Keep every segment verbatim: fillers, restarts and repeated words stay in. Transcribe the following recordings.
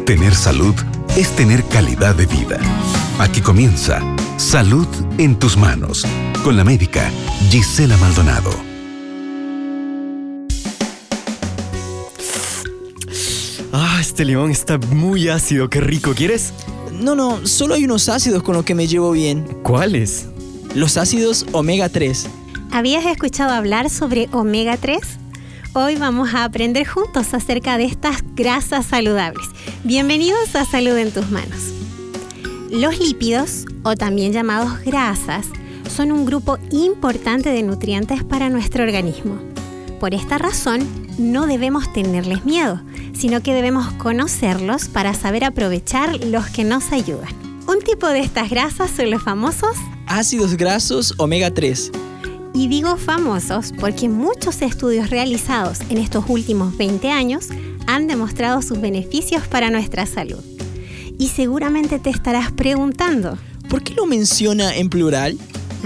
Tener salud es tener calidad de vida. Aquí comienza Salud en tus manos, con la médica Gisela Maldonado. Ah, este limón está muy ácido, qué rico, ¿quieres? No, no, solo hay unos ácidos con los que me llevo bien. ¿Cuáles? Los ácidos omega tres. ¿Habías escuchado hablar sobre omega tres? Hoy vamos a aprender juntos acerca de estas grasas saludables. Bienvenidos a Salud en tus manos. Los lípidos, o también llamados grasas, son un grupo importante de nutrientes para nuestro organismo. Por esta razón, no debemos tenerles miedo, sino que debemos conocerlos para saber aprovechar los que nos ayudan. Un tipo de estas grasas son los famosos ácidos grasos omega tres. Y digo famosos porque muchos estudios realizados en estos últimos veinte años han demostrado sus beneficios para nuestra salud. Y seguramente te estarás preguntando, ¿por qué lo menciona en plural?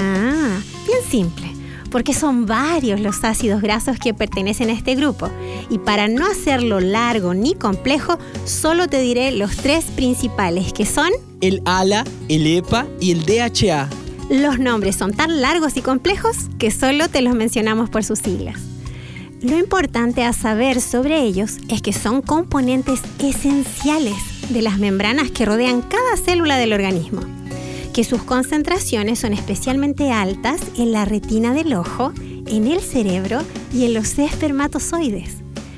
Ah, bien simple, porque son varios los ácidos grasos que pertenecen a este grupo. Y para no hacerlo largo ni complejo, solo te diré los tres principales, que son el A L A, el E P A y el D H A. Los nombres son tan largos y complejos que solo te los mencionamos por sus siglas. Lo importante a saber sobre ellos es que son componentes esenciales de las membranas que rodean cada célula del organismo, que sus concentraciones son especialmente altas en la retina del ojo, en el cerebro y en los espermatozoides.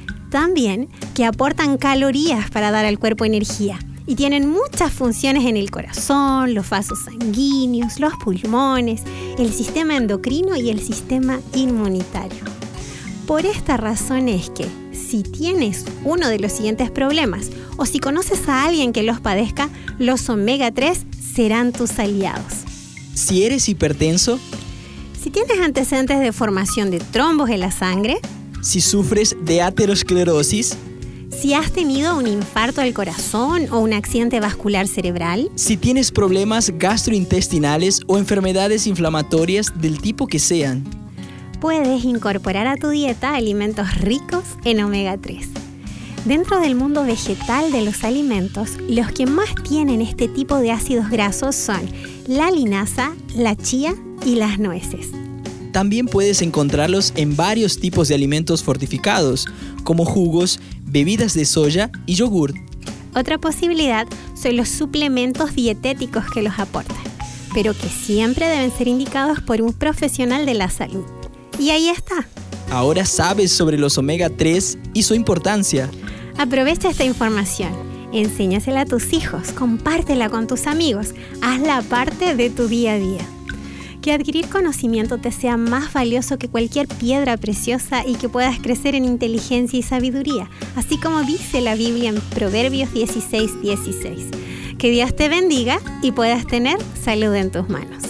También que aportan calorías para dar al cuerpo energía. Y tienen muchas funciones en el corazón, los vasos sanguíneos, los pulmones, el sistema endocrino y el sistema inmunitario. Por esta razón es que, si tienes uno de los siguientes problemas o si conoces a alguien que los padezca, los omega tres serán tus aliados. Si eres hipertenso, si tienes antecedentes de formación de trombos en la sangre, si sufres de aterosclerosis, si has tenido un infarto del corazón o un accidente vascular cerebral, si tienes problemas gastrointestinales o enfermedades inflamatorias del tipo que sean, puedes incorporar a tu dieta alimentos ricos en omega tres. Dentro del mundo vegetal de los alimentos, los que más tienen este tipo de ácidos grasos son la linaza, la chía y las nueces. También puedes encontrarlos en varios tipos de alimentos fortificados, como jugos, bebidas de soya y yogur. Otra posibilidad son los suplementos dietéticos que los aportan, pero que siempre deben ser indicados por un profesional de la salud. Y ahí está. Ahora sabes sobre los omega tres y su importancia. Aprovecha esta información, enséñasela a tus hijos, compártela con tus amigos, hazla parte de tu día a día. Que adquirir conocimiento te sea más valioso que cualquier piedra preciosa y que puedas crecer en inteligencia y sabiduría, así como dice la Biblia en Proverbios dieciséis dieciséis. Que Dios te bendiga y puedas tener salud en tus manos.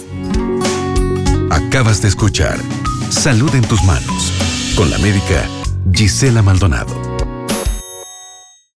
Acabas de escuchar Salud en tus manos, con la médica Gisela Maldonado.